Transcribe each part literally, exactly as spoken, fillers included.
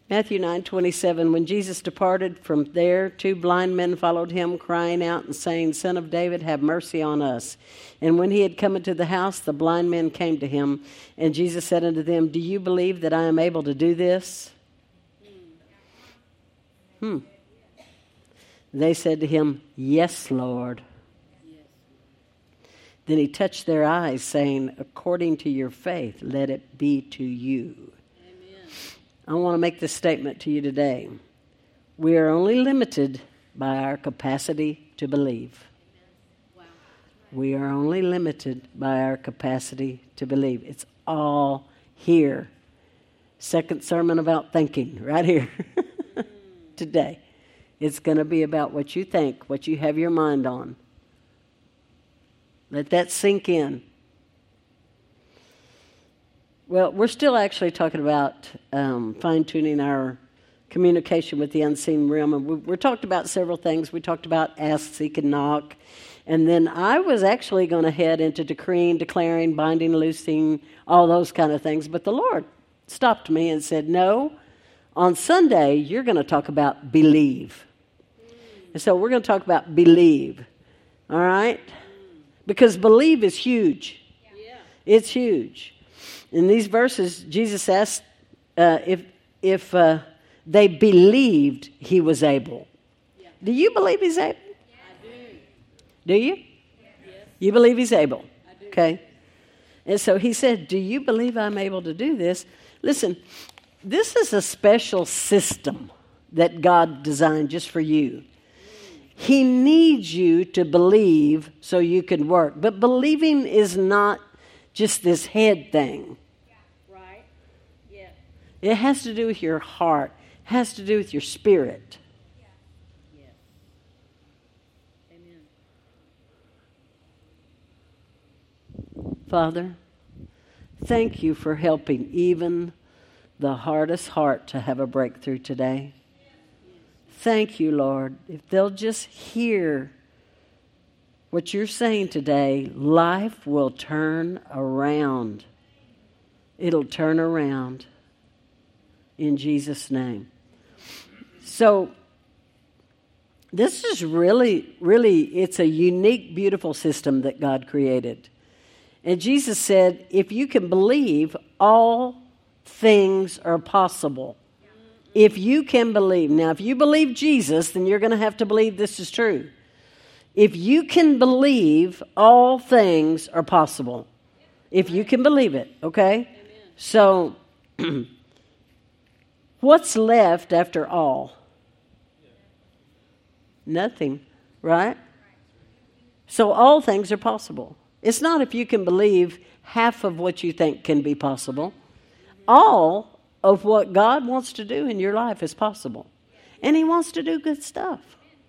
Matthew nine twenty-seven, when Jesus departed from there, two blind men followed him, crying out and saying, Son of David, have mercy on us. And when he had come into the house, the blind men came to him. And Jesus said unto them, Do you believe that I am able to do this? Hmm. They said to him, Yes, Lord. Then he touched their eyes, saying, According to your faith, let it be to you. I want to make this statement to you today. We are only limited by our capacity to believe. Wow. We are only limited by our capacity to believe. It's all here. Second sermon about thinking, right here today. It's going to be about what you think, what you have your mind on. Let that sink in. Well, we're still actually talking about um, fine-tuning our communication with the unseen realm. And we, we talked about several things. We talked about ask, seek, and knock. And then I was actually going to head into decreeing, declaring, binding, loosing, all those kind of things. But the Lord stopped me and said, no, on Sunday, you're going to talk about believe. And so we're going to talk about believe. All right? Because believe is huge. Yeah. It's huge. In these verses, Jesus asked uh, if if uh, they believed he was able. Yeah. Do you believe he's able? Yeah, I do. Do you? Yeah. Yes. You believe he's able? I do. Okay. And so he said, do you believe I'm able to do this? Listen, this is a special system that God designed just for you. He needs you to believe so you can work. But believing is not just this head thing. Yeah, right. Yeah. It has to do with your heart. It has to do with your spirit. Yeah. Yes. Amen. Father, thank you for helping even the hardest heart to have a breakthrough today. Thank you, Lord. If they'll just hear what you're saying today, life will turn around. It'll turn around in Jesus' name. So this is really, really, it's a unique, beautiful system that God created. And Jesus said, if you can believe, all things are possible. If you can believe. Now, if you believe Jesus, then you're going to have to believe this is true. If you can believe, all things are possible. If you can believe it, okay? Amen. So, what's left after all? Nothing, right? So all things are possible. It's not if you can believe half of what you think can be possible. All of what God wants to do in your life is possible. And he wants to do good stuff.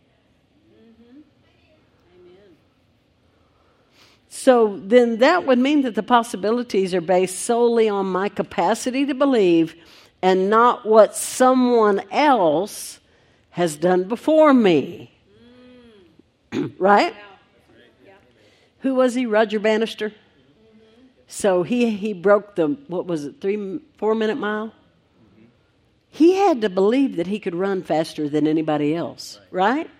So then that would mean that the possibilities are based solely on my capacity to believe and not what someone else has done before me. Mm. Right? Yeah. Who was he? Roger Bannister? Mm-hmm. So he, he broke the, what was it, three, four minute mile? Mm-hmm. He had to believe that he could run faster than anybody else. Right? Right?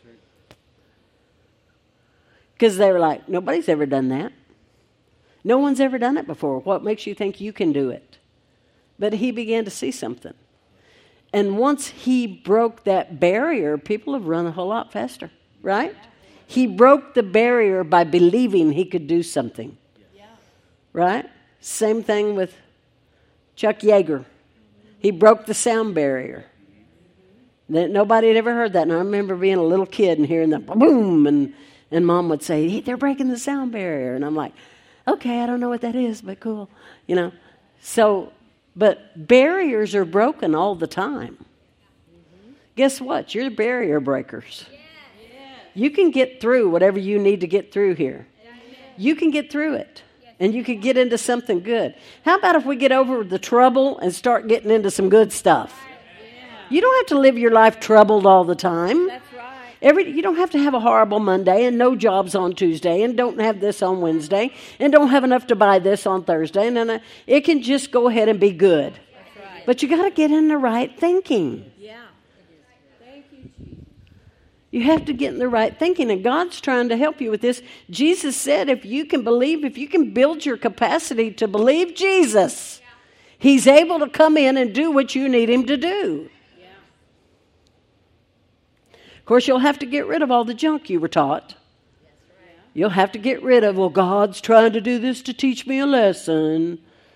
Because they were like, nobody's ever done that. No one's ever done it before. What makes you think you can do it? But he began to see something. And once he broke that barrier, people have run a whole lot faster, right? He broke the barrier by believing he could do something, right? Same thing with Chuck Yeager. He broke the sound barrier. That nobody had ever heard that. And I remember being a little kid and hearing that boom, and And Mom would say, hey, they're breaking the sound barrier. And I'm like, okay, I don't know what that is, but cool. You know, so, but barriers are broken all the time. Mm-hmm. Guess what? You're barrier breakers. Yeah. Yeah. You can get through whatever you need to get through here. Yeah. You can get through it. And you can get into something good. How about if we get over the trouble and start getting into some good stuff? Yeah. You don't have to live your life troubled all the time. That's right. Every, you don't have to have a horrible Monday and no jobs on Tuesday and don't have this on Wednesday and don't have enough to buy this on Thursday. And then uh, it can just go ahead and be good. That's right. But you got to get in the right thinking. Yeah. Thank you, Jesus. You have to get in the right thinking, and God's trying to help you with this. Jesus said if you can believe, if you can build your capacity to believe Jesus, He's able to come in and do what you need Him to do. Yeah. Of course, you'll have to get rid of all the junk you were taught. That's right. You'll have to get rid of, well, God's trying to do this to teach me a lesson.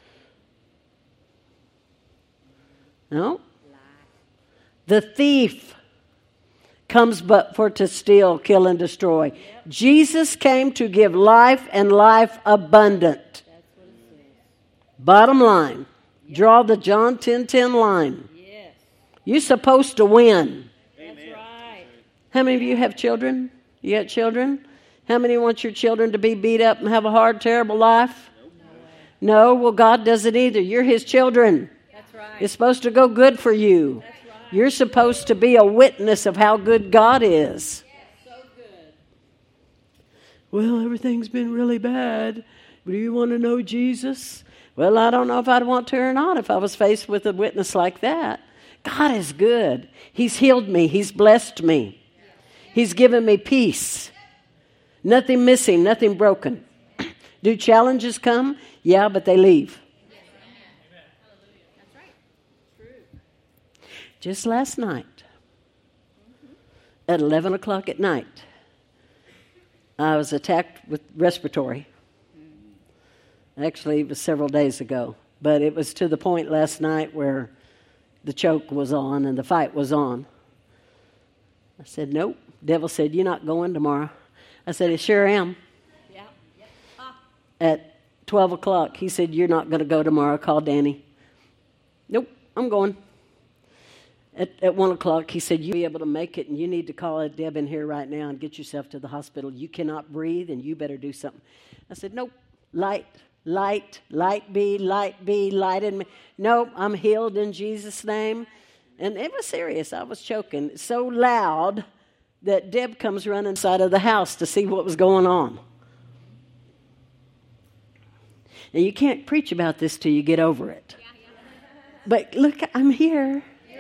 No. The thief comes but for to steal, kill, and destroy. Yep. Jesus came to give life and life abundant. That's what it says. Bottom line, Yep. Draw the John ten ten line. Yes. You're supposed to win. That's right. How many of you have children? You got children? How many want your children to be beat up and have a hard, terrible life? No. No? Well, God doesn't either. You're His children. That's right. It's supposed to go good for you. That's right. You're supposed to be a witness of how good God is. So good. Well, everything's been really bad. Do you want to know Jesus? Well, I don't know if I'd want to or not if I was faced with a witness like that. God is good. He's healed me. He's blessed me. He's given me peace. Nothing missing, nothing broken. Do challenges come? Yeah, but they leave. That's right. True. Just last night, at eleven o'clock at night, I was attacked with respiratory. Actually, it was several days ago, but it was to the point last night where the choke was on and the fight was on. I said, nope. Devil said, you're not going tomorrow. I said, I sure am. Yeah. Ah. At twelve o'clock, he said, you're not going to go tomorrow. Call Danny. Nope, I'm going. At, at one o'clock, he said, you'll be able to make it, and you need to call Deb in here right now and get yourself to the hospital. You cannot breathe, and you better do something. I said, nope, light, light, light be, light be, light in me. Nope, I'm healed in Jesus' name. And it was serious. I was choking so loud that Deb comes running inside of the house to see what was going on. And you can't preach about this till you get over it. But look, I'm here.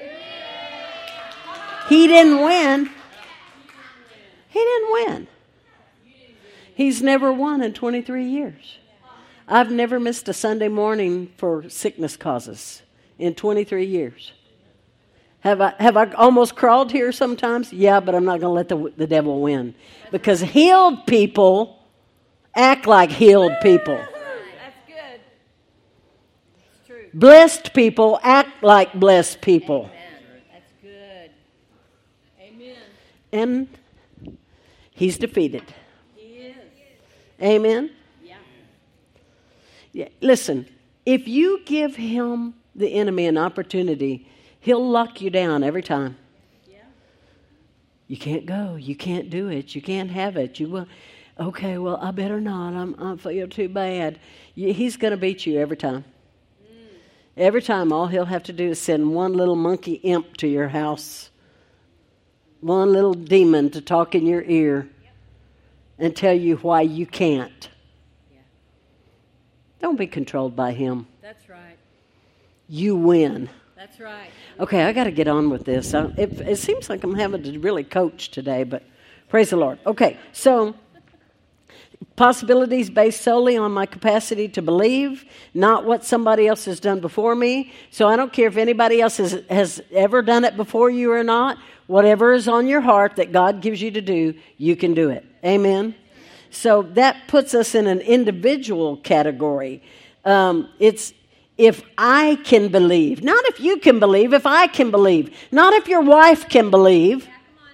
He didn't win. He didn't win. He's never won in twenty-three years. I've never missed a Sunday morning for sickness causes in twenty-three years. Have I have I almost crawled here sometimes? Yeah, but I'm not going to let the, the devil win. Because healed people act like healed people. That's good. It's true. Blessed people act like blessed people. Amen. That's good. Amen. And he's defeated. He is. Amen? Yeah. Yeah. Listen, if you give him, the enemy, an opportunity, he'll lock you down every time. Yeah. You can't go. You can't do it. You can't have it. You will. Okay, well, I better not. I'm, I feel too bad. You, he's going to beat you every time. Mm. Every time, all he'll have to do is send one little monkey imp to your house, one little demon to talk in your ear and tell you why you can't. Yeah. Don't be controlled by him. That's right. You win. That's right. Okay, I got to get on with this. I, it, it seems like I'm having to really coach today, but praise the Lord. Okay, so possibilities based solely on my capacity to believe, not what somebody else has done before me. So I don't care if anybody else has, has ever done it before you or not. Whatever is on your heart that God gives you to do, you can do it. Amen? So that puts us in an individual category. Um, it's if I can believe. Not if you can believe, if I can believe. Not if your wife can believe.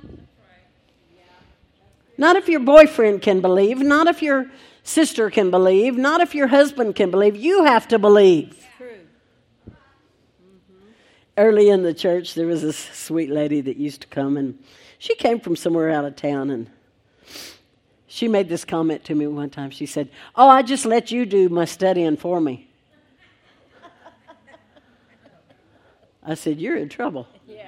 Not if your boyfriend can believe. Not if your sister can believe. Not if your husband can believe. You have to believe. True. Early in the church, there was this sweet lady that used to come, and she came from somewhere out of town, and she made this comment to me one time. She said, "Oh, I just let you do my studying for me." I said, "You're in trouble. Yeah.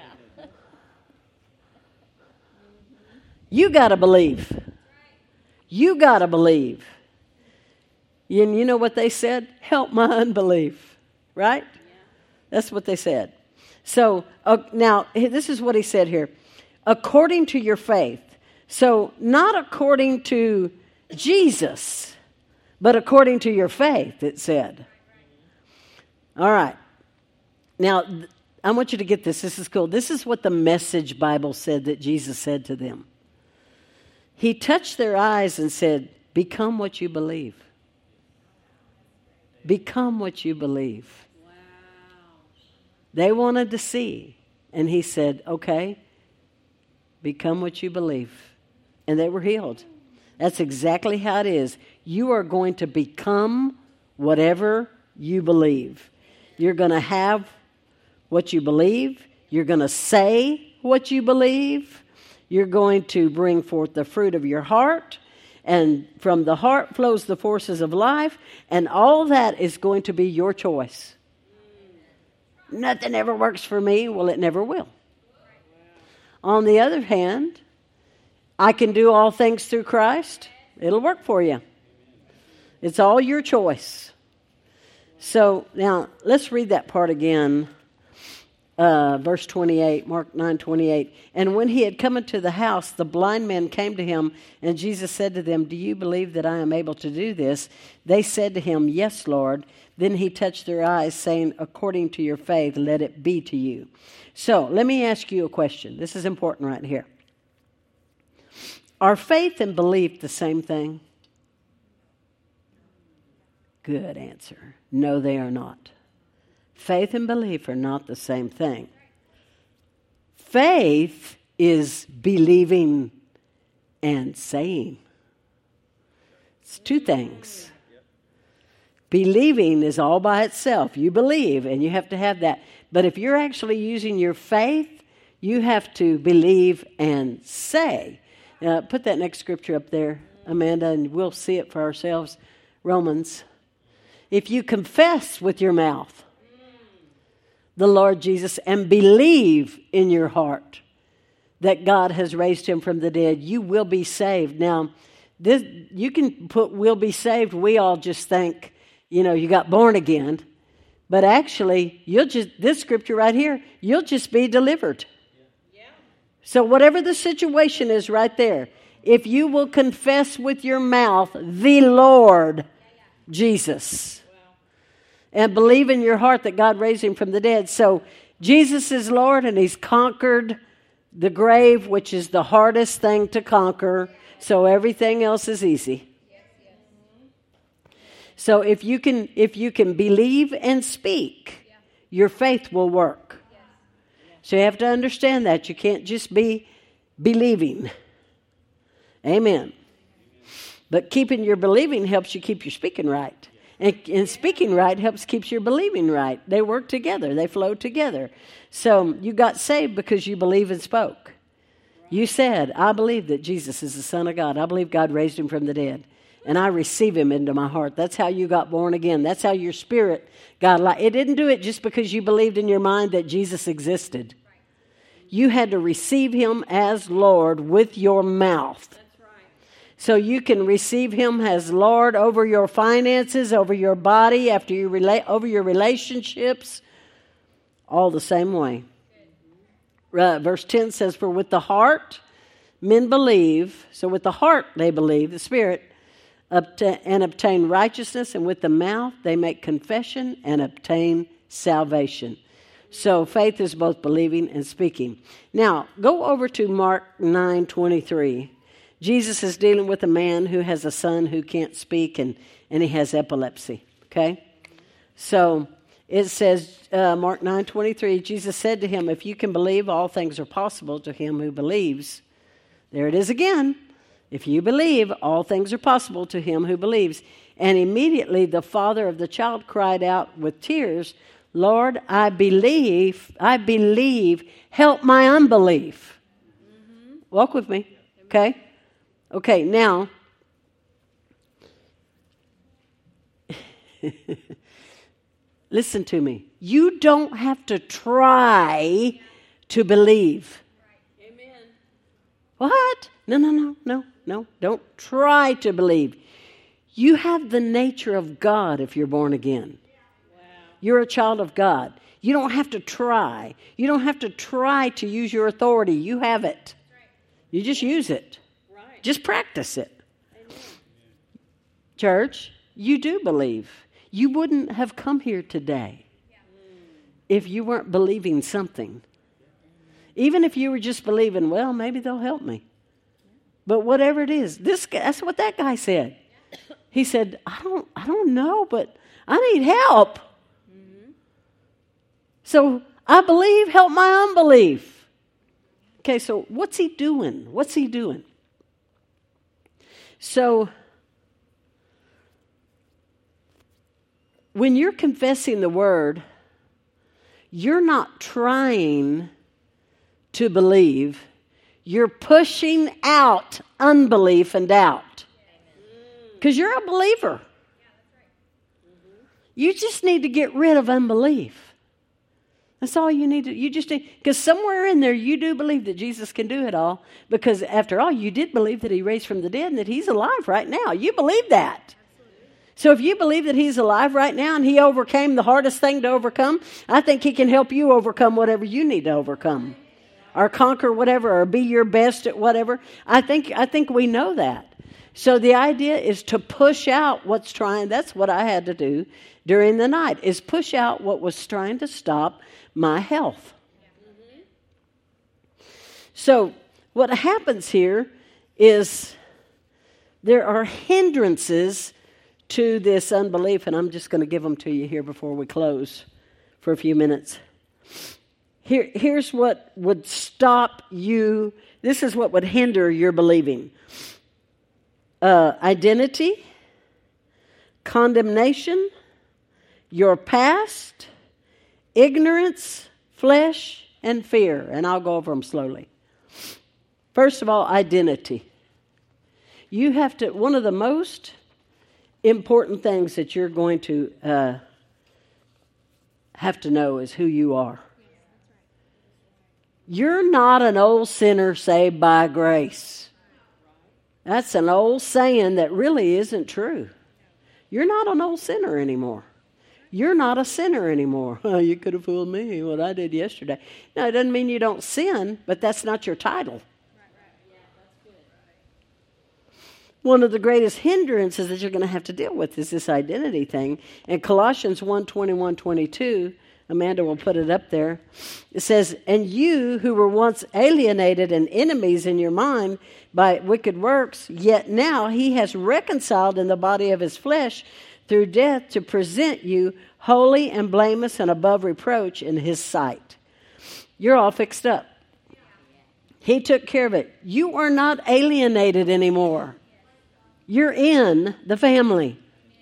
You got to believe. You got to believe." And you know what they said? Help my unbelief, right? Yeah. That's what they said. So uh, now, this is what he said here. According to your faith. So not according to Jesus, but according to your faith, it said. All right. Now, I want you to get this. This is cool. This is what the Message Bible said that Jesus said to them. He touched their eyes and said, become what you believe. Become what you believe. Wow. They wanted to see. And he said, okay, become what you believe. And they were healed. That's exactly how it is. You are going to become whatever you believe. You're going to have what you believe. You're going to say what you believe. You're going to bring forth the fruit of your heart. And from the heart flows the forces of life. And all that is going to be your choice. Nothing ever works for me. Well, it never will. On the other hand, I can do all things through Christ. It'll work for you. It's all your choice. So now let's read that part again. Uh, verse twenty-eight, Mark nine twenty-eight. And when he had come into the house, the blind men came to him, and Jesus said to them, do you believe that I am able to do this? They said to him, yes, Lord. Then he touched their eyes, saying, according to your faith, let it be to you. So let me ask you a question. This is important right here. Are faith and belief the same thing? Good answer. No, they are not. Faith and belief are not the same thing. Faith is believing and saying. It's two things. Believing is all by itself. You believe, and you have to have that. But if you're actually using your faith, you have to believe and say. Uh, put that next scripture up there, Amanda, and we'll see it for ourselves. Romans. If you confess with your mouth the Lord Jesus and believe in your heart that God has raised him from the dead, you will be saved. Now, this you can put will be saved. We all just think, you know, you got born again. But actually, you'll just this scripture right here, you'll just be delivered. So whatever the situation is right there, if you will confess with your mouth the Lord Jesus and believe in your heart that God raised him from the dead. So Jesus is Lord, and he's conquered the grave, which is the hardest thing to conquer. So everything else is easy. So if you can if you can believe and speak, your faith will work. So you have to understand that. You can't just be believing. Amen. But keeping your believing helps you keep your speaking right. And, and speaking right helps keep your believing right. They work together. They flow together. So you got saved because you believe and spoke. You said, I believe that Jesus is the Son of God. I believe God raised him from the dead. And I receive him into my heart. That's how you got born again. That's how your spirit got alive. It didn't do it just because you believed in your mind that Jesus existed. You had to receive him as Lord with your mouth. That's right. So you can receive him as Lord over your finances, over your body, after you relate, over your relationships, all the same way. Uh, verse ten says, for with the heart men believe, so with the heart they believe, the Spirit, and obtain righteousness, and with the mouth they make confession and obtain salvation. So faith is both believing and speaking. Now, go over to Mark nine twenty-three. Jesus is dealing with a man who has a son who can't speak, and, and he has epilepsy. Okay? So it says, uh, Mark nine twenty-three, Jesus said to him, if you can believe, all things are possible to him who believes. There it is again. If you believe, all things are possible to him who believes. And immediately the father of the child cried out with tears, Lord, I believe, I believe, help my unbelief. Mm-hmm. Walk with me, okay? Okay, now, listen to me. You don't have to try to believe. Amen. What? No, no, no, no, no. Don't try to believe. You have the nature of God if you're born again. You're a child of God. You don't have to try. You don't have to try to use your authority. You have it. You just use it. Right. Just practice it. Amen. Church, you do believe. You wouldn't have come here today if you weren't believing something. Even if you were just believing, well, maybe they'll help me. But whatever it is, this guy, that's what that guy said. He said, I don't, I don't know, but I need help. Mm-hmm. So I believe, help my unbelief. Okay, so what's he doing? What's he doing? So when you're confessing the word, you're not trying to believe. You're pushing out unbelief and doubt. Because you're a believer. You just need to get rid of unbelief. That's all you need to, you just need, because somewhere in there you do believe that Jesus can do it all. Because after all, you did believe that he raised from the dead and that he's alive right now. You believe that. So if you believe that he's alive right now and he overcame the hardest thing to overcome, I think he can help you overcome whatever you need to overcome. Or conquer whatever, or be your best at whatever. I think I think we know that. So the idea is to push out what's trying, that's what I had to do during the night, is push out what was trying to stop my health. Mm-hmm. So what happens here is there are hindrances to this unbelief, and I'm just going to give them to you here before we close for a few minutes. Here, here's what would stop you. This is what would hinder your believing. Uh, identity, condemnation, your past, ignorance, flesh, and fear. And I'll go over them slowly. First of all, identity. You have to, one of the most important things that you're going to uh, have to know is who you are. You're not an old sinner saved by grace. That's an old saying that really isn't true. You're not an old sinner anymore. You're not a sinner anymore. Oh, you could have fooled me, what I did yesterday. No, it doesn't mean you don't sin, but that's not your title. One of the greatest hindrances that you're going to have to deal with is this identity thing. In Colossians one, twenty-one, twenty-two, Amanda will put it up there. It says, and you who were once alienated and enemies in your mind by wicked works, yet now he has reconciled in the body of his flesh through death to present you holy and blameless and above reproach in his sight. You're all fixed up. He took care of it. You are not alienated anymore. You're in the family.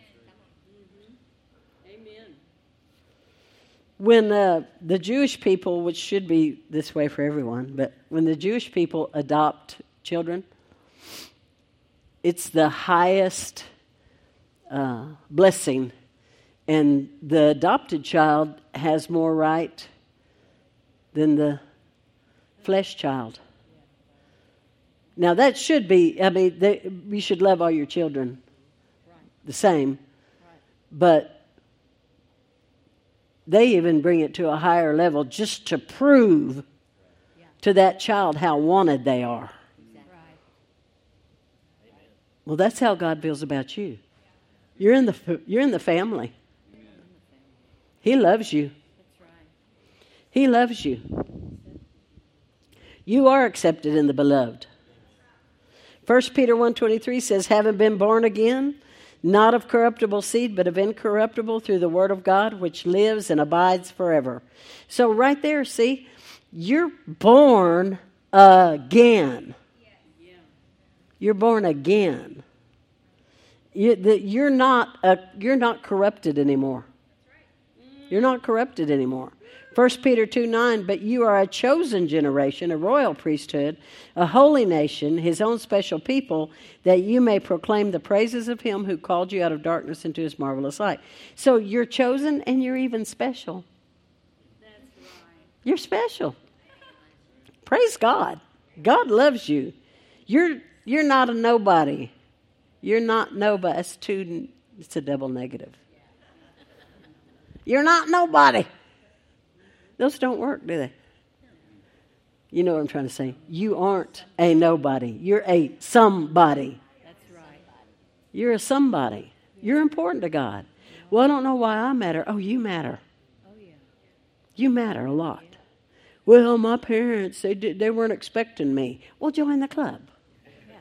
When uh, the Jewish people, which should be this way for everyone, but when the Jewish people adopt children, it's the highest uh, blessing. And the adopted child has more right than the flesh child. Now that should be, I mean, they, you should love all your children the same, but they even bring it to a higher level just to prove to that child how wanted they are. Well, that's how God feels about you. You're in the you're in the family. He loves you. He loves you. You are accepted in the beloved. First Peter one twenty-three says, having been born again, not of corruptible seed, but of incorruptible through the word of God, which lives and abides forever. So right there, see, you're born again. You're born again. You, the, you're not a, you're not corrupted anymore. You're not corrupted anymore. First Peter two nine, but you are a chosen generation, a royal priesthood, a holy nation, his own special people, that you may proclaim the praises of him who called you out of darkness into his marvelous light. So you're chosen and you're even special. That's right. You're special. Praise God. God loves you. You're you're not a nobody. You're not nobody. It's, two, it's a double negative. You're not nobody. Those don't work, do they? You know what I'm trying to say. You aren't a nobody. You're a somebody. That's right. You're a somebody. You're important to God. Well, I don't know why I matter. Oh, you matter. Oh, yeah. You matter a lot. Well, my parents, they did, they weren't expecting me. Well, join the club. Yeah.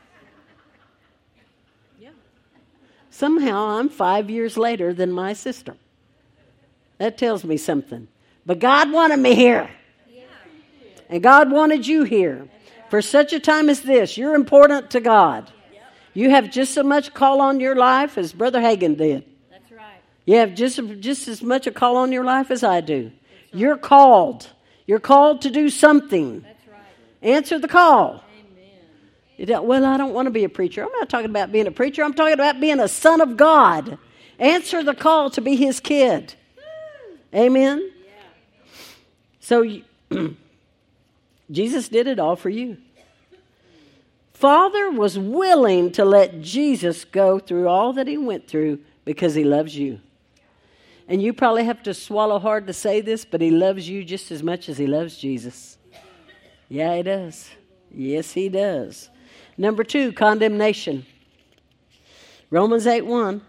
Yeah. Somehow I'm five years later than my sister. That tells me something. But God wanted me here. Yeah. And God wanted you here. For such a time as this, you're important to God. You have just as much call on your life as Brother Hagin did. That's right. You have just, just as much a call on your life as I do. You're called. You're called to do something. That's right. Answer the call. Amen. You don't, well, I don't want to be a preacher. I'm not talking about being a preacher. I'm talking about being a son of God. Answer the call to be his kid. Amen? Yeah. So you, Jesus did it all for you. Father was willing to let Jesus go through all that he went through because he loves you. And you probably have to swallow hard to say this, but he loves you just as much as he loves Jesus. Yeah, he does. Yes, he does. Number two, condemnation. Romans eight one.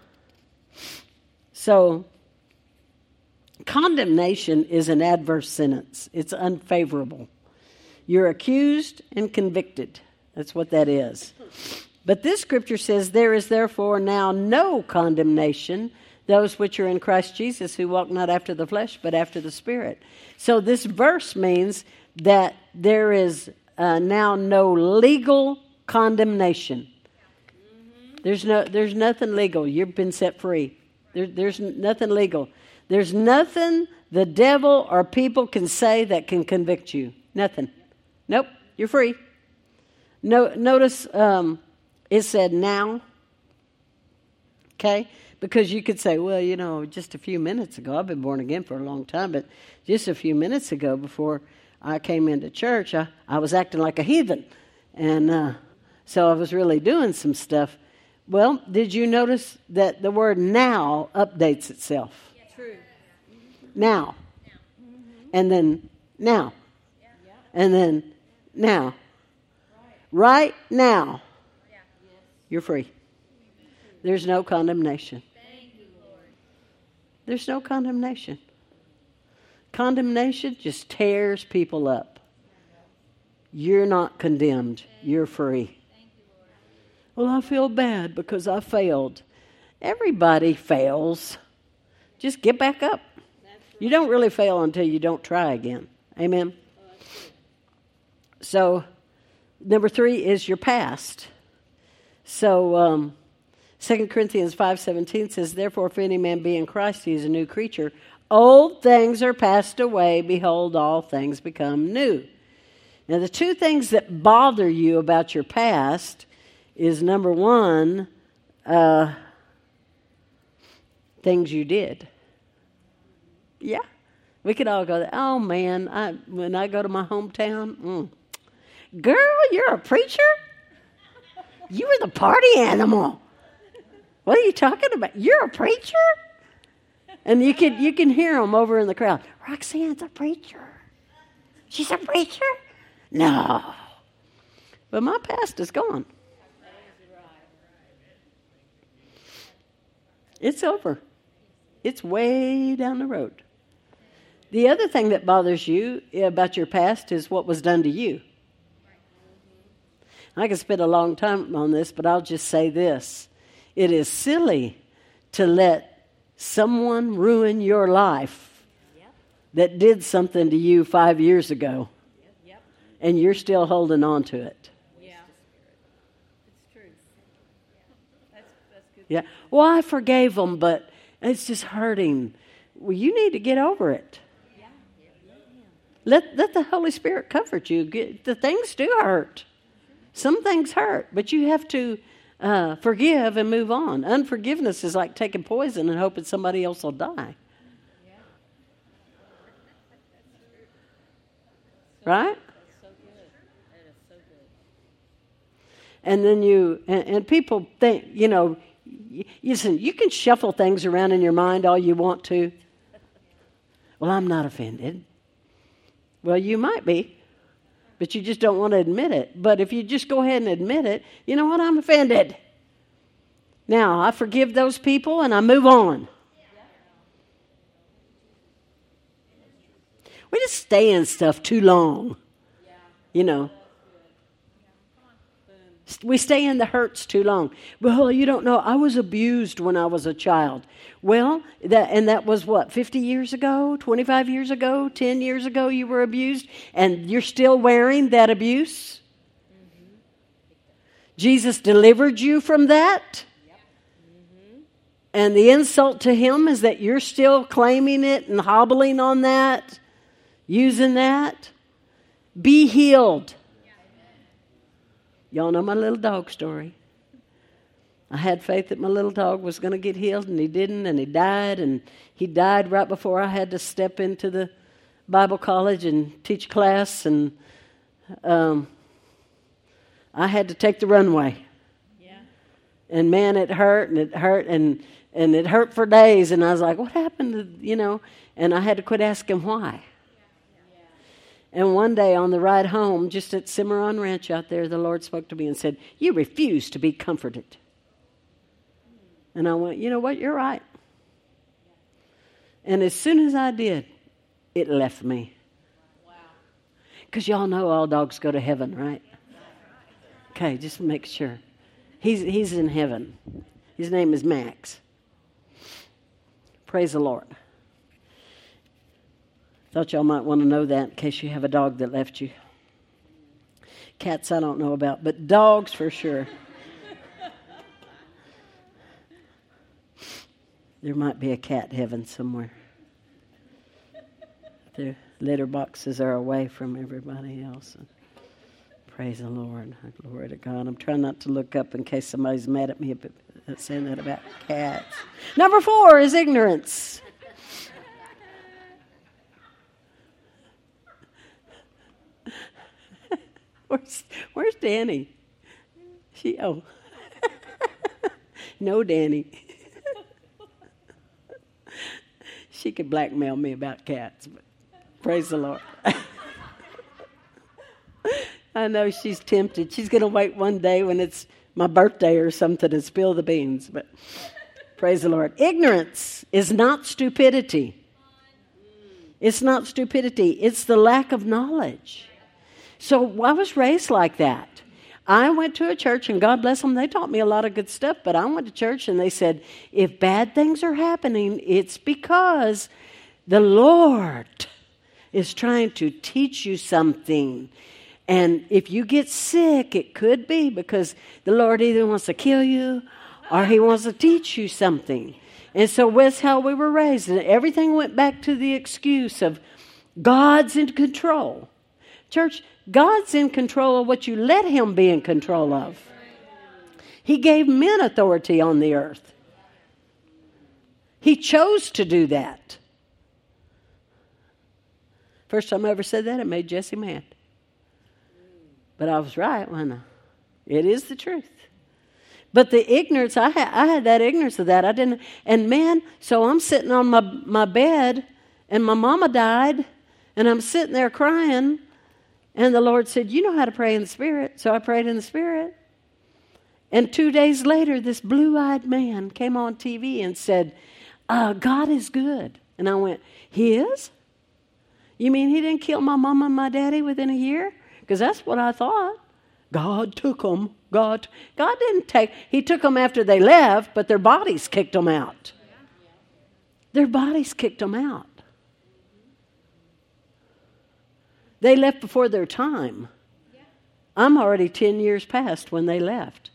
So, condemnation is an adverse sentence. It's unfavorable. You're accused and convicted. That's what that is. But this scripture says, there is therefore now no condemnation, those which are in Christ Jesus, who walk not after the flesh, but after the Spirit. So this verse means that there is uh, now no legal condemnation. There's no, there's nothing legal. You've been set free. There, there's nothing legal. There's nothing the devil or people can say that can convict you. Nothing. Nope. You're free. No, notice um, it said now. Okay? Because you could say, well, you know, just a few minutes ago, I've been born again for a long time, but just a few minutes ago before I came into church, I, I was acting like a heathen. And uh, so I was really doing some stuff. Well, did you notice that the word now updates itself? True. Now. And then now. And then now. Right now. You're free. There's no condemnation. There's no condemnation. Condemnation just tears people up. You're not condemned. You're free. Well, I feel bad because I failed. Everybody fails. Just get back up. You don't really fail until you don't try again. Amen? So, number three is your past. So, um, Second Corinthians five seventeen says, therefore, if any man be in Christ, he is a new creature. Old things are passed away. Behold, all things become new. Now, the two things that bother you about your past is, number one, uh, things you did. Yeah. We could all go there. Oh, man, I, when I go to my hometown, mm. Girl, you're a preacher? You were the party animal. What are you talking about? You're a preacher? And you can you can hear them over in the crowd. Roxanne's a preacher. She's a preacher? No. But my past is gone. It's over. It's way down the road. The other thing that bothers you about your past is what was done to you. I could spend a long time on this, but I'll just say this. It is silly to let someone ruin your life yep. that did something to you five years ago, yep. and you're still holding on to it. Yeah, it's true. That's, that's good. Yeah. Well, I forgave them, but it's just hurting. Well, you need to get over it. Yeah. Let let the Holy Spirit comfort you. Get, the things do hurt. Some things hurt, but you have to uh, forgive and move on. Unforgiveness is like taking poison and hoping somebody else will die. Yeah. Right? That's so good. That is so good. And then you, and, and people think, you know, you, listen, you can shuffle things around in your mind all you want to. Well, I'm not offended. Well, you might be, but you just don't want to admit it. But if you just go ahead and admit it, you know what? I'm offended. Now, I forgive those people and I move on. We just stay in stuff too long. You know. We stay in the hurts too long. Well, you don't know. I was abused when I was a child. Well, that and that was what, fifty years ago, twenty-five years ago, ten years ago you were abused, and you're still wearing that abuse? Mm-hmm. Jesus delivered you from that? Yep. Mm-hmm. And the insult to him is that you're still claiming it and hobbling on that, using that? Be healed. Y'all know my little dog story. I had faith that my little dog was going to get healed, and he didn't, and he died, and he died right before I had to step into the Bible college and teach class, and um, I had to take the runway. Yeah. And man, it hurt, and it hurt, and, and it hurt for days, and I was like, what happened to, you know, and I had to quit asking why. And one day on the ride home, just at Cimarron Ranch out there, the Lord spoke to me and said, you refuse to be comforted. And I went, you know what, you're right. And as soon as I did, it left me. Because y'all know all dogs go to heaven, right? Okay, just make sure. He's, he's in heaven. His name is Max. Praise the Lord. Thought y'all might want to know that in case you have a dog that left you. Cats I don't know about, but dogs for sure. There might be a cat heaven somewhere. Their litter boxes are away from everybody else. Praise the Lord. Glory to God. I'm trying not to look up in case somebody's mad at me about saying that about cats. Number four is ignorance. Where's, where's Danny? She, oh. No, Danny. She could blackmail me about cats, but praise the Lord. I know she's tempted. She's going to wait one day when it's my birthday or something to spill the beans, but praise the Lord. Ignorance is not stupidity. It's not stupidity. It's the lack of knowledge. So I was raised like that. I went to a church, and God bless them, they taught me a lot of good stuff, but I went to church, and they said, if bad things are happening, it's because the Lord is trying to teach you something. And if you get sick, it could be because the Lord either wants to kill you or he wants to teach you something. And so that's how we were raised. And everything went back to the excuse of God's in control. Church, God's in control of what you let him be in control of. He gave men authority on the earth. He chose to do that. First time I ever said that, it made Jesse mad. But I was right, wasn't I? It is the truth. But the ignorance, I had, I had that ignorance of that. I didn't, and man, so I'm sitting on my, my bed, and my mama died, and I'm sitting there crying, and the Lord said, you know how to pray in the Spirit. So I prayed in the Spirit. And two days later, this blue-eyed man came on T V and said, uh, God is good. And I went, he is? You mean he didn't kill my mama and my daddy within a year? Because that's what I thought. God took them. God, God didn't take, he took them after they left, but their bodies kicked them out. Their bodies kicked them out. They left before their time. I'm already ten years past when they left.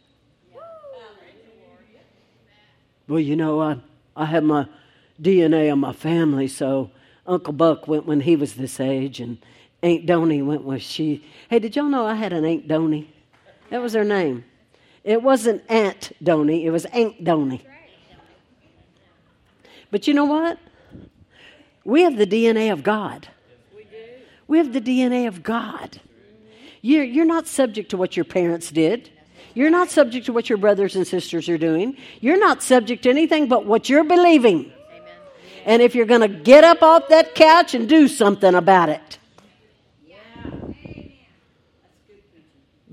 Well, you know, I, I have my D N A of my family, so Uncle Buck went when he was this age, and Aunt Donnie went when she... Hey, did y'all know I had an Aunt Donnie? That was her name. It wasn't Aunt Donnie, it was Aunt Donnie. But you know what? We have the D N A of God. We have the D N A of God. You're, you're not subject to what your parents did. You're not subject to what your brothers and sisters are doing. You're not subject to anything but what you're believing. Amen. And if you're going to get up off that couch and do something about it.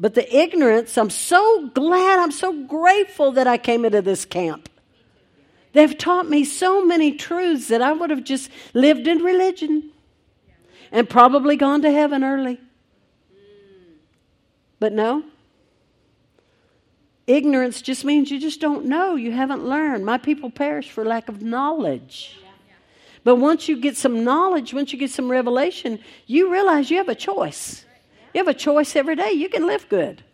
But the ignorance, I'm so glad, I'm so grateful that I came into this camp. They've taught me so many truths that I would have just lived in religion and probably gone to heaven early. But no. Ignorance just means you just don't know. You haven't learned. My people perish for lack of knowledge. But once you get some knowledge, once you get some revelation, you realize you have a choice. You have a choice every day. You can live good.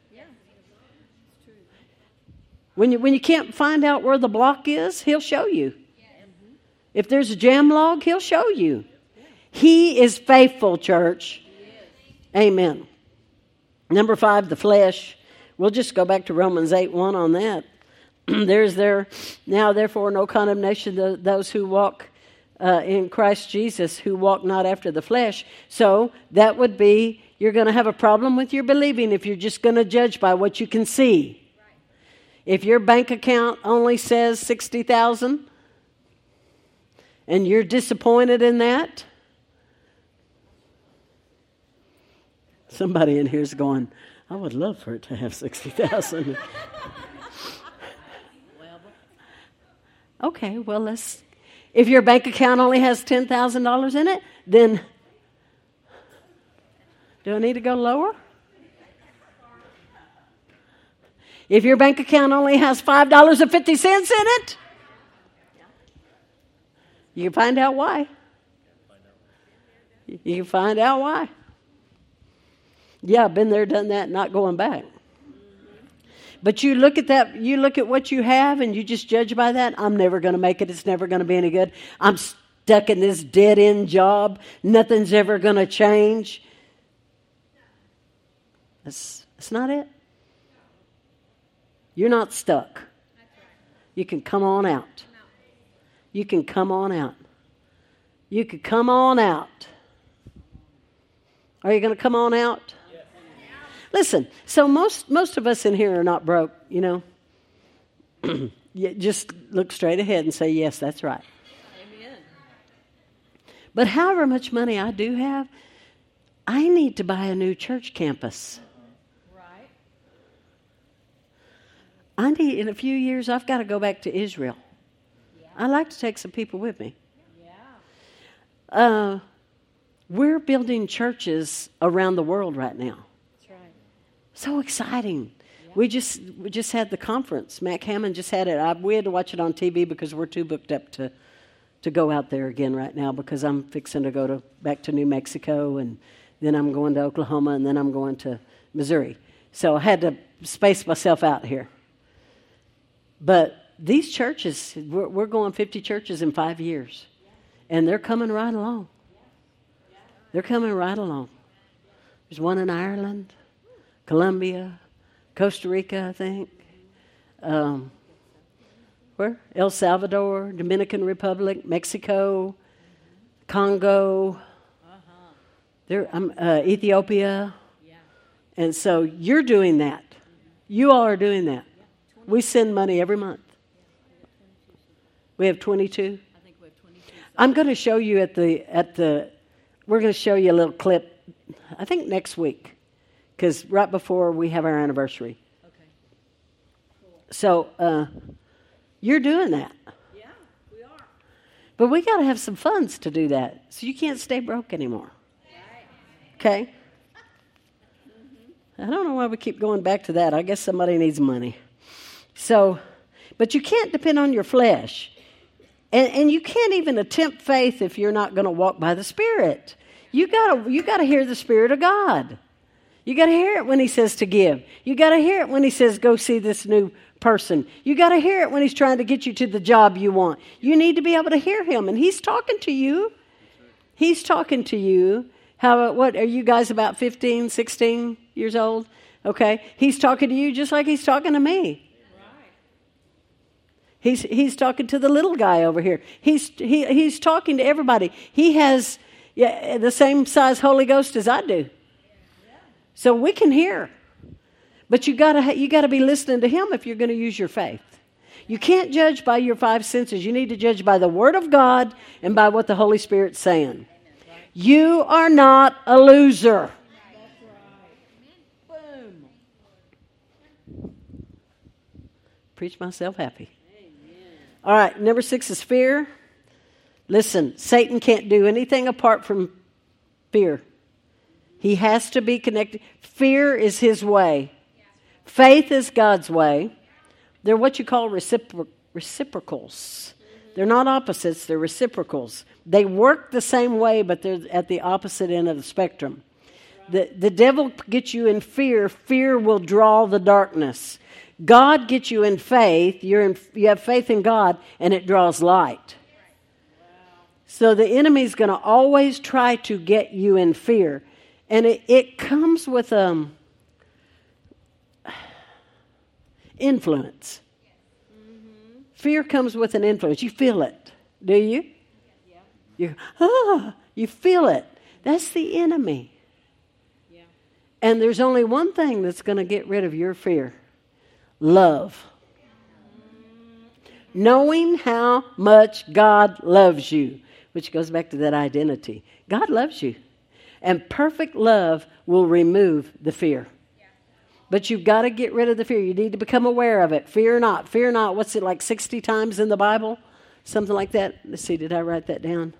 When you, when you can't find out where the block is, he'll show you. If there's a jam log, he'll show you. He is faithful, church. Amen. Number five, the flesh. We'll just go back to Romans eight one on that. There's there now, therefore, no condemnation to those who walk uh, in Christ Jesus, who walk not after the flesh. So that would be, you're going to have a problem with your believing if you're just going to judge by what you can see. If your bank account only says sixty thousand dollars and you're disappointed in that, somebody in here is going, I would love for it to have sixty thousand dollars. Okay, well, let's, if your bank account only has ten thousand dollars in it, then do I need to go lower? If your bank account only has five dollars and fifty cents in it, you can find out why. You can find out why. Yeah, I've been there, done that, not going back. But you look at that, you look at what you have and you just judge by that. I'm never going to make it. It's never going to be any good. I'm stuck in this dead-end job. Nothing's ever going to change. That's, that's not it. You're not stuck. You can come on out. You can come on out. You can come on out. Are you going to come on out? Yes. Listen, so most most of us in here are not broke, you know. You just look straight ahead and say, yes, that's right. Amen. But however much money I do have, I need to buy a new church campus. I need, in a few years, I've got to go back to Israel. Yeah. I'd like to take some people with me. Yeah. Uh, we're building churches around the world right now. That's right. So exciting. Yeah. We just we just had the conference. Mac Hammond just had it. I, we had to watch it on T V because we're too booked up to, to go out there again right now because I'm fixing to go to back to New Mexico, and then I'm going to Oklahoma, and then I'm going to Missouri. So I had to space myself out here. But these churches, we're, we're going fifty churches in five years. And they're coming right along. They're coming right along. There's one in Ireland, Colombia, Costa Rica, I think. Um, where? El Salvador, Dominican Republic, Mexico, Congo, there, um, uh, Ethiopia. And so you're doing that. You all are doing that. We send money every month. We have twenty-two. I think we have twenty-two. I'm going to show you at the at the. We're going to show you a little clip. I think next week, because right before we have our anniversary. Okay. Cool. So uh, you're doing that. Yeah, we are. But we got to have some funds to do that, so you can't stay broke anymore. Okay. Mm-hmm. I don't know why we keep going back to that. I guess somebody needs money. So, but you can't depend on your flesh. And, and you can't even attempt faith if you're not going to walk by the Spirit. You gotta, you gotta hear the Spirit of God. You gotta hear it when He says to give. You gotta hear it when He says, go see this new person. You gotta hear it when He's trying to get you to the job you want. You need to be able to hear Him. And He's talking to you. He's talking to you. How, what, are you guys about fifteen, sixteen years old? Okay. He's talking to you just like He's talking to me. He's he's talking to the little guy over here. He's he he's talking to everybody. He has yeah, the same size Holy Ghost as I do, so we can hear. But you gotta you gotta be listening to Him if you're going to use your faith. You can't judge by your five senses. You need to judge by the Word of God and by what the Holy Spirit's saying. You are not a loser. preach myself happy. All right, number six is fear. Listen, Satan can't do anything apart from fear. He has to be connected. Fear is his way. Faith is God's way. They're what you call recipro- reciprocals. They're not opposites, they're reciprocals. They work the same way, but they're at the opposite end of the spectrum. The, the devil gets you in fear. Fear will draw the darkness. God gets you in faith. You're in, you have faith in God, and it draws light. So the enemy's going to always try to get you in fear. And it, it comes with um, influence. Mm-hmm. Fear comes with an influence. You feel it, do you? Yeah. You, ah, you feel it. That's the enemy. Yeah. And there's only one thing that's going to get rid of your fear. Love. Mm-hmm. Knowing how much God loves you. Which goes back to that identity. God loves you. And perfect love will remove the fear. Yeah. But you've got to get rid of the fear. You need to become aware of it. Fear not. Fear not. What's it like sixty times in the Bible? Something like that. Let's see. Did I write that down?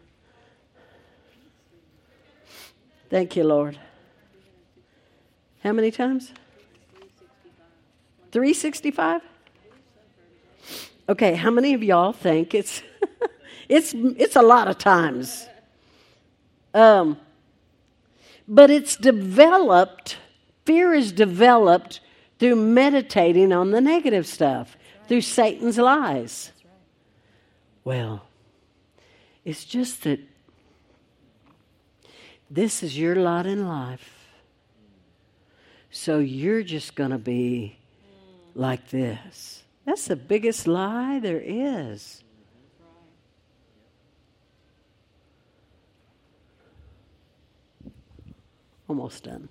Thank you, Lord. How many times? three sixty-five? Okay, how many of y'all think it's... It's it's a lot of times. Um, but it's developed, fear is developed through meditating on the negative stuff, right. Through Satan's lies. Right. Well, it's just that this is your lot in life. So you're just going to be like this. That's the biggest lie there is. Almost done.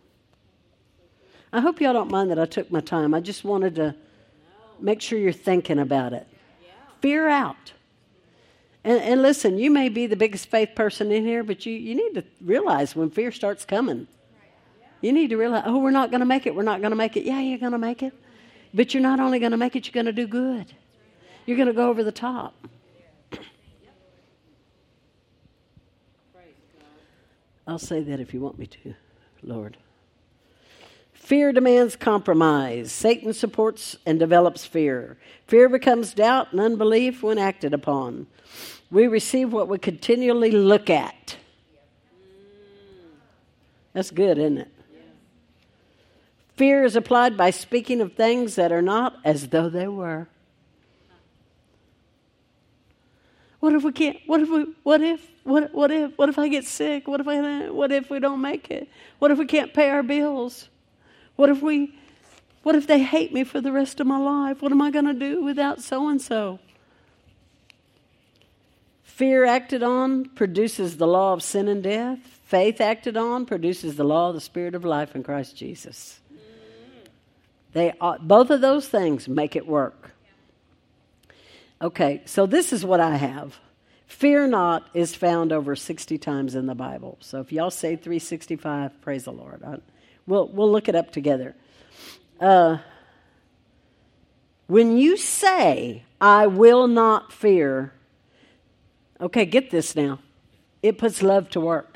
I hope y'all don't mind that I took my time. I just wanted to make sure you're thinking about it. Fear out. And, and listen, you may be the biggest faith person in here, but you, you need to realize when fear starts coming. You need to realize, oh, we're not going to make it. We're not going to make it. Yeah, you're going to make it. But you're not only going to make it, you're going to do good. You're going to go over the top. I'll say that if you want me to, Lord. Fear demands compromise. Satan supports and develops fear. Fear becomes doubt and unbelief when acted upon. We receive what we continually look at. That's good, isn't it? Fear is applied by speaking of things that are not as though they were. What if we can't? What if we? What if? What? What if? What if I get sick? What if I? What if we don't make it? What if we can't pay our bills? What if we? What if they hate me for the rest of my life? What am I going to do without so and so? Fear acted on produces the law of sin and death. Faith acted on produces the law of the Spirit of life in Christ Jesus. They are, both of those things make it work. Okay, so this is what I have. Fear not is found over sixty times in the Bible. So if y'all say three sixty-five, praise the Lord. I, we'll, we'll look it up together. Uh, when you say, I will not fear, okay, get this now. It puts love to work.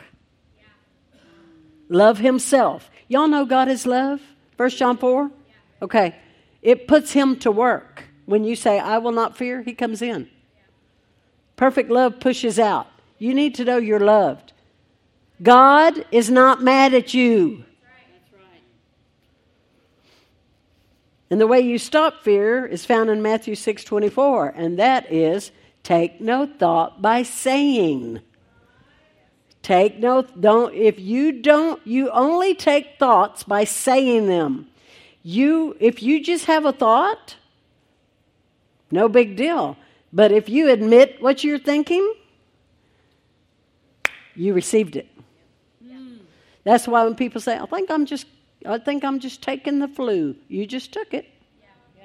Love himself. Y'all know God is love? First John four? Okay. It puts him to work. When you say, I will not fear, he comes in. Perfect love pushes out. You need to know you're loved. God is not mad at you. That's right. And the way you stop fear is found in Matthew six twenty-four. And that is, take no thought by saying. Take no, don't, if you don't, you only take thoughts by saying them. You, if you just have a thought, no big deal. But if you admit what you're thinking, you received it. Yeah. That's why when people say, I think I'm just I think I'm just taking the flu. You just took it. Yeah.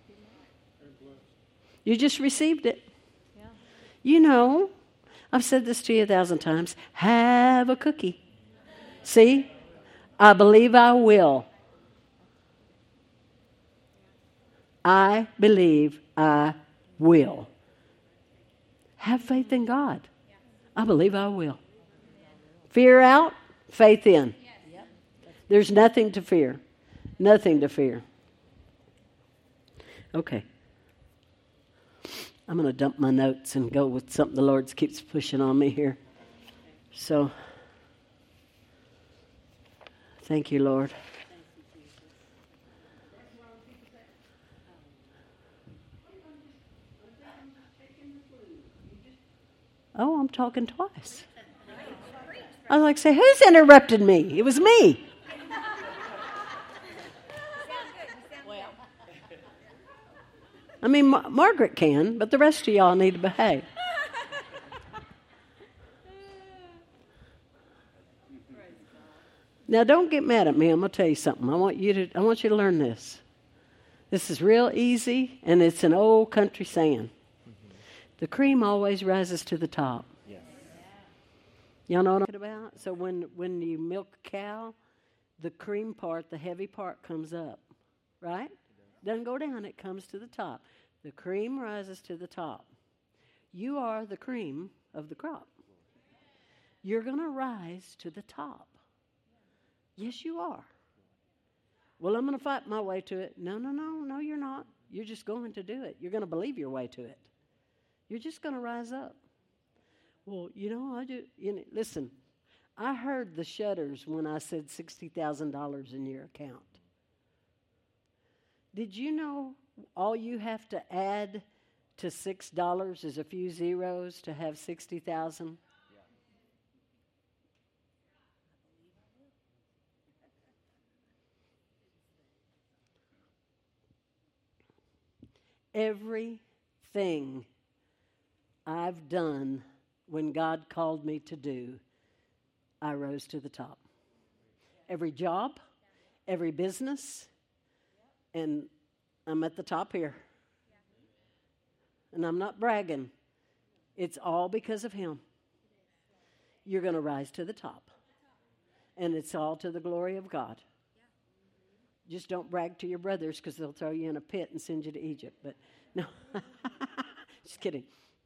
You just received it. Yeah. You know, I've said this to you a thousand times. Have a cookie. See? I believe I will. I believe I will. Have faith in God. I believe I will. Fear out, faith in. There's nothing to fear. Nothing to fear. Okay. I'm going to dump my notes and go with something the Lord keeps pushing on me here. So, thank you, Lord. Oh, I'm talking twice. I was like, say, who's interrupted me? It was me. I mean, Ma- Margaret can, but the rest of y'all need to behave. Now, don't get mad at me. I'm going to tell you something. I want you to. I want you to learn this. This is real easy, and it's an old country saying. Mm-hmm. The cream always rises to the top. Yes. Y'all know what I'm talking about? So when, when you milk a cow, the cream part, the heavy part, comes up, right? Doesn't go down. It comes to the top. The cream rises to the top. You are the cream of the crop. You're going to rise to the top. Yes, you are. Well, I'm going to fight my way to it. No, no, no, no, you're not. You're just going to do it. You're going to believe your way to it. You're just going to rise up. Well, you know, I do. You know, listen, I heard the shudders when I said sixty thousand dollars in your account. Did you know all you have to add to six dollars is a few zeros to have sixty thousand dollars? Everything I've done when God called me to do, I rose to the top. Every job, every business, and I'm at the top here. And I'm not bragging. It's all because of Him. You're going to rise to the top. And it's all to the glory of God. Just don't brag to your brothers because they'll throw you in a pit and send you to Egypt. But no, just kidding.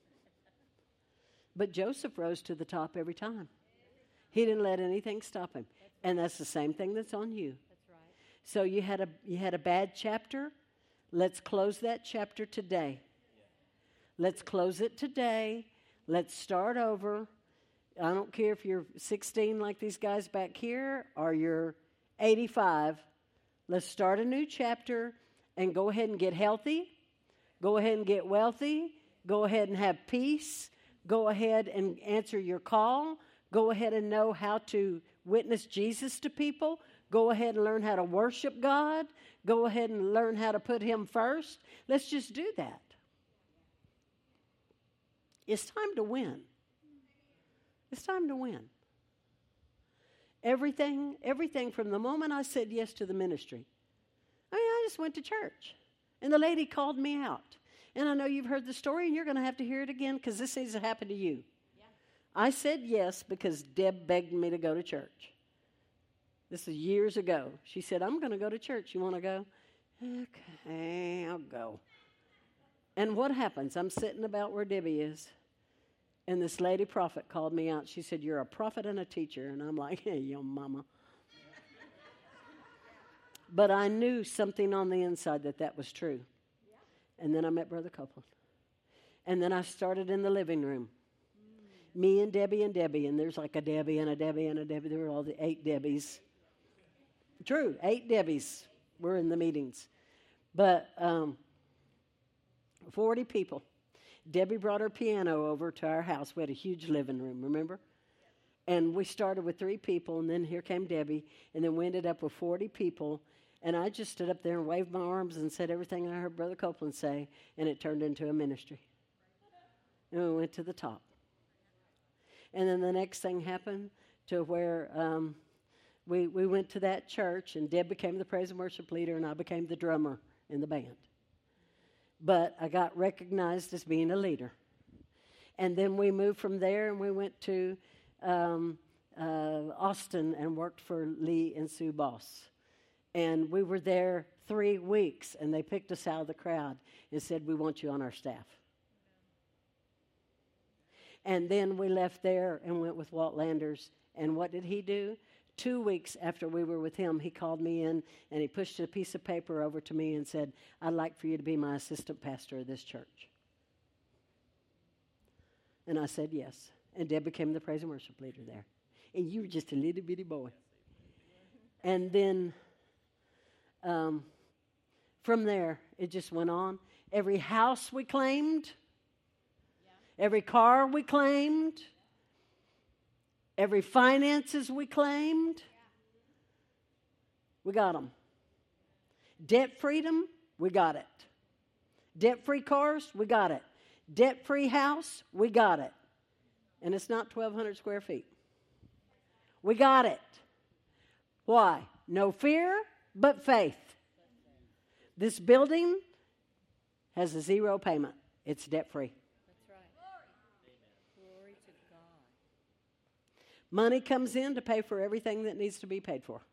But Joseph rose to the top every time. He didn't let anything stop him. And that's the same thing that's on you. That's right. So you had a you had a bad chapter. Let's close that chapter today. Let's close it today. Let's start over. I don't care if you're sixteen like these guys back here or you're eighty-five. Let's start a new chapter and go ahead and get healthy. Go ahead and get wealthy. Go ahead and have peace. Go ahead and answer your call. Go ahead and know how to witness Jesus to people. Go ahead and learn how to worship God. Go ahead and learn how to put Him first. Let's just do that. It's time to win. It's time to win. Everything, everything from the moment I said yes to the ministry. I mean, I just went to church. And the lady called me out. And I know you've heard the story, and you're going to have to hear it again because this needs to happen to you. Yeah. I said yes because Deb begged me to go to church. This is years ago. She said, I'm going to go to church. You want to go? Okay, I'll go. And what happens? I'm sitting about where Debbie is. And this lady prophet called me out. She said, you're a prophet and a teacher. And I'm like, hey, yo, mama. But I knew something on the inside that that was true. And then I met Brother Copeland. And then I started in the living room. Mm. Me and Debbie and Debbie. And there's like a Debbie and a Debbie and a Debbie. There were all the eight Debbies. True, eight Debbies were in the meetings. But um, forty people. Debbie brought her piano over to our house. We had a huge living room, remember? And we started with three people, and then here came Debbie. And then we ended up with forty people. And I just stood up there and waved my arms and said everything I heard Brother Copeland say, and it turned into a ministry. And we went to the top. And then the next thing happened to where um, we, we went to that church, and Deb became the praise and worship leader, and I became the drummer in the band. But I got recognized as being a leader. And then we moved from there, and we went to um, uh, Austin and worked for Lee and Sue Boss. And we were there three weeks, and they picked us out of the crowd and said, we want you on our staff. And then we left there and went with Walt Landers. And what did he do? Two weeks after we were with him, he called me in, and he pushed a piece of paper over to me and said, I'd like for you to be my assistant pastor of this church. And I said yes. And Deb became the praise and worship leader there. And you were just a little bitty boy. And then um, from there, it just went on. Every house we claimed, every car we claimed, every finances we claimed, we got them. Debt freedom, we got it. Debt-free cars, we got it. Debt-free house, we got it. And it's not twelve hundred square feet. We got it. Why? No fear, but faith. This building has a zero payment. It's debt-free. That's right. Glory to God. Money comes in to pay for everything that needs to be paid for.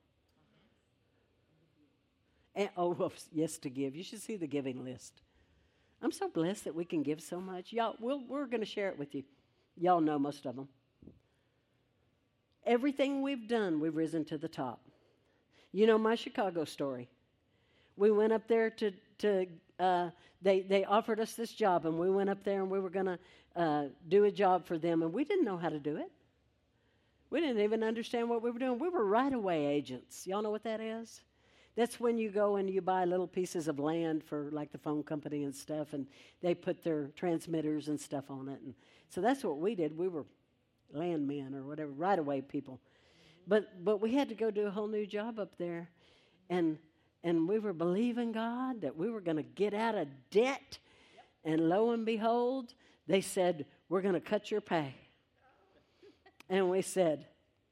And, oh, well, yes, to give. You should see the giving list. I'm so blessed that we can give so much. Y'all, we'll, we're going to share it with you. Y'all know most of them. Everything we've done, we've risen to the top. You know my Chicago story. We went up there to, to uh, they, they offered us this job, and we went up there and we were going to uh, do a job for them, and we didn't know how to do it. We didn't even understand what we were doing. We were right-of-way agents. Y'all know what that is? That's when you go and you buy little pieces of land for like the phone company and stuff, and they put their transmitters and stuff on it. And so that's what we did. We were landmen or whatever, right-of-way people. But but we had to go do a whole new job up there, and and we were believing God that we were going to get out of debt. Yep. And lo and behold, they said, we're going to cut your pay. And we said,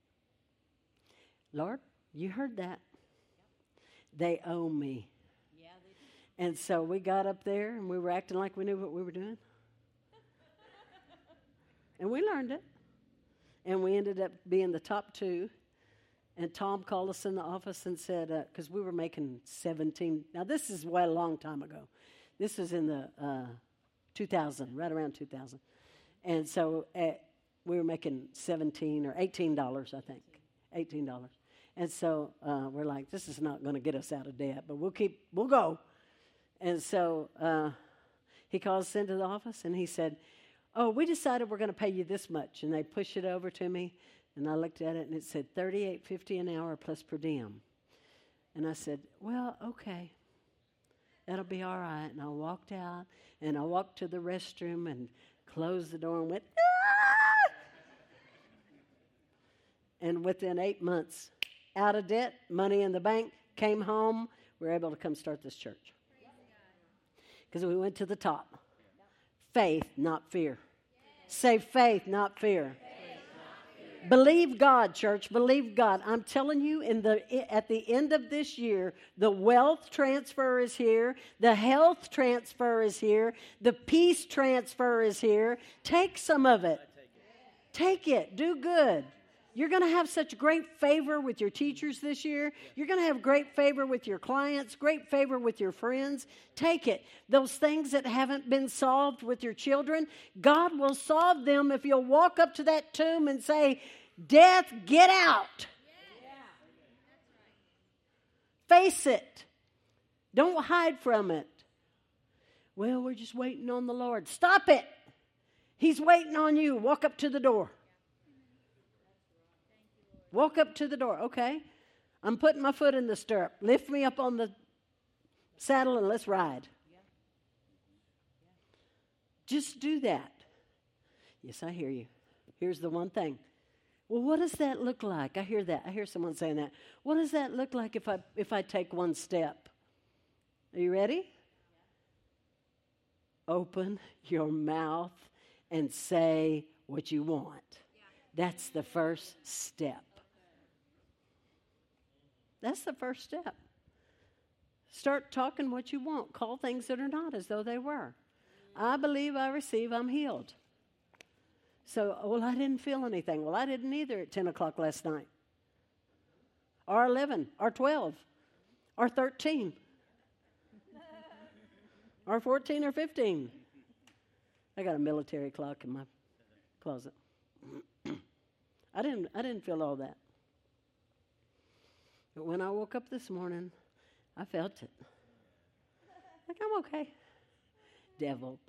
Lord, you heard that. They owe me. Yeah, they do. And so we got up there and we were acting like we knew what we were doing. And we learned it. And we ended up being the top two. And Tom called us in the office and said, because uh, we were making seventeen. Now, this is way a long time ago. This is in the uh, two thousand, right around two thousand. And so uh, we were making seventeen or eighteen dollars, I think. eighteen dollars. And so uh, we're like, this is not going to get us out of debt, but we'll keep, we'll go. And so uh, he calls us into the office and he said, oh, we decided we're going to pay you this much. And they pushed it over to me, and I looked at it and it said thirty-eight fifty an hour plus per diem. And I said, well, okay, that'll be all right. And I walked out and I walked to the restroom and closed the door and went, ah! And within eight months, out of debt, money in the bank, came home, we were able to come start this church. Because we went to the top. Faith, not fear. Say faith, not fear. Faith, not fear. Believe God, church. Believe God. I'm telling you, in the at the end of this year, the wealth transfer is here. The health transfer is here. The peace transfer is here. Take some of it. Take it. Do good. You're going to have such great favor with your teachers this year. You're going to have great favor with your clients, great favor with your friends. Take it. Those things that haven't been solved with your children, God will solve them if you'll walk up to that tomb and say, death, get out. Yeah. Face it. Don't hide from it. Well, we're just waiting on the Lord. Stop it. He's waiting on you. Walk up to the door. Walk up to the door. Okay, I'm putting my foot in the stirrup. Lift me up on the saddle and let's ride. Just do that. Yes, I hear you. Here's the one thing. Well, what does that look like? I hear that. I hear someone saying that. What does that look like if I if I take one step? Are you ready? Open your mouth and say what you want. That's the first step. That's the first step. Start talking what you want. Call things that are not as though they were. I believe, I receive, I'm healed. So, well, I didn't feel anything. Well, I didn't either at ten o'clock last night. Or eleven, or twelve. or thirteen, or fourteen or fifteen. I got a military clock in my closet. I didn't, I didn't feel all that. But when I woke up this morning, I felt it. Like, I'm okay. Devil.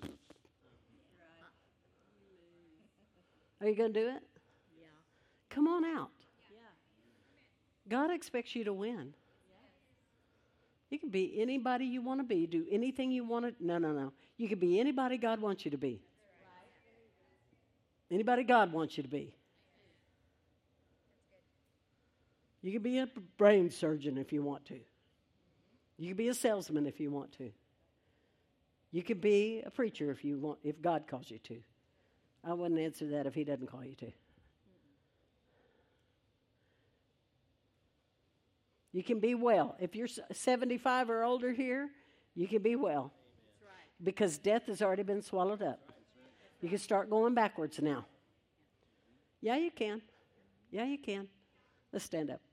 Are you going to do it? Yeah. Come on out. Yeah. God expects you to win. You can be anybody you want to be. Do anything you want to. No, no, no. You can be anybody God wants you to be. Anybody God wants you to be. You can be a brain surgeon if you want to. You can be a salesman if you want to. You can be a preacher if you want, if God calls you to. I wouldn't answer that if He doesn't call you to. You can be well. If you're seventy-five or older here, you can be well. That's right. Because death has already been swallowed up. You can start going backwards now. Yeah, you can. Yeah, you can. Let's stand up.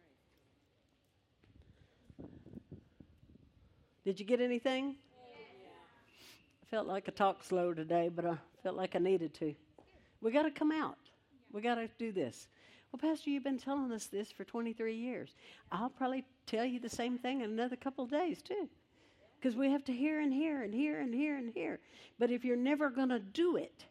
Did you get anything? I felt like I talked slow today, but I felt like I needed to. We got to come out. We got to do this. Well, Pastor, you've been telling us this for twenty-three years. I'll probably tell you the same thing in another couple of days, too. Because we have to hear and hear and hear and hear and hear. But if you're never going to do it,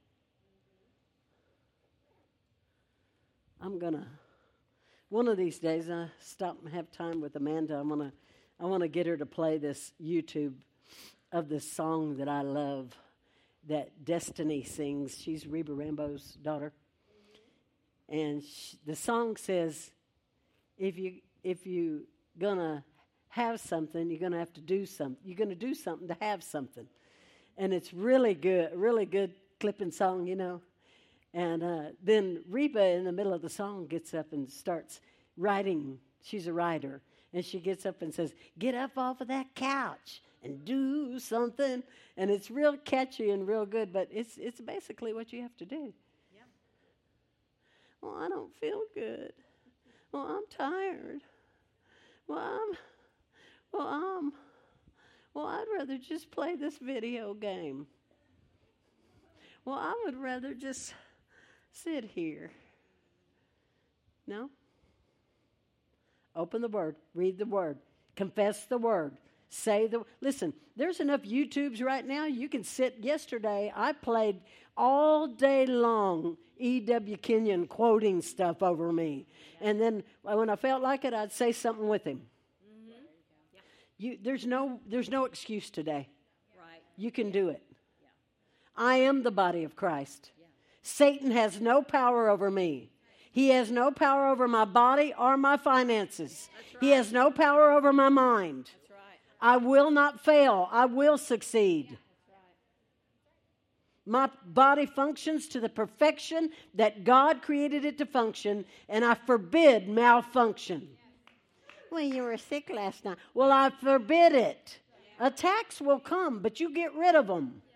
I'm going to, one of these days, I stop and have time with Amanda. I want to I want to get her to play this YouTube of this song that I love that Destiny sings. She's Reba Rambo's daughter. And she, the song says, if you if you gonna have something, you're gonna have to do something. You're gonna do something to have something. And it's really good, really good clipping song, you know. And uh, then Reba, in the middle of the song, gets up and starts writing. She's a writer. And she gets up and says, get up off of that couch and do something. And it's real catchy and real good, but it's it's basically what you have to do. Yeah. Well, I don't feel good. Well, I'm tired. Well, I'm, well, I'm, well, I'd rather just play this video game. Well, I would rather just sit here. No? Open the Word. Read the Word. Confess the Word. Say the, listen, there's enough YouTubes right now. You can sit, yesterday, I played all day long E W. Kenyon quoting stuff over me. And then when I felt like it, I'd say something with him. Mm-hmm. Yeah. You, there's no, there's no excuse today. Right. You can do it. Yeah. I am the body of Christ. Yeah. Satan has no power over me. He has no power over my body or my finances. Right. He has no power over my mind. That's right. I will not fail. I will succeed. That's right. My body functions to the perfection that God created it to function, and I forbid malfunction. Well, you were sick last night. Well, I forbid it. Attacks will come, but you get rid of them.